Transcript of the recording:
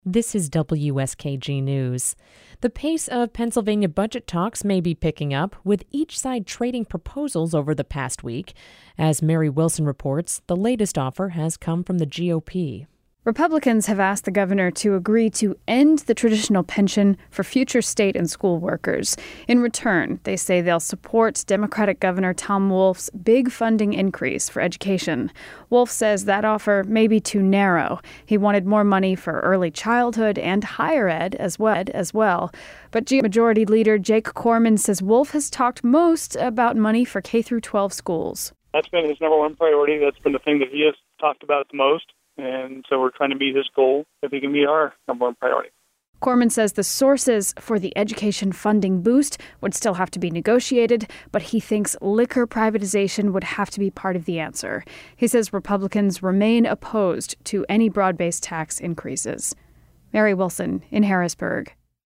This is WSKG News. The pace of Pennsylvania budget talks may be picking up, with each side trading proposals over the past week. As Mary Wilson reports, the latest offer has come from the GOP. Republicans have asked the governor to agree to end the traditional pension for future state and school workers. In return, they say they'll support Democratic Governor Tom Wolf's big funding increase for education. Wolf says that offer may be too narrow. He wanted more money for early childhood and higher ed as well. But Majority Leader Jake Corman says Wolf has talked most about money for K-12 schools. That's been his number one priority. That's been the thing that he has talked about the most. And so we're trying to meet his goal if he can meet our number one priority. Corman says the sources for the education funding boost would still have to be negotiated, but he thinks liquor privatization would have to be part of the answer. He says Republicans remain opposed to any broad-based tax increases. Mary Wilson in Harrisburg.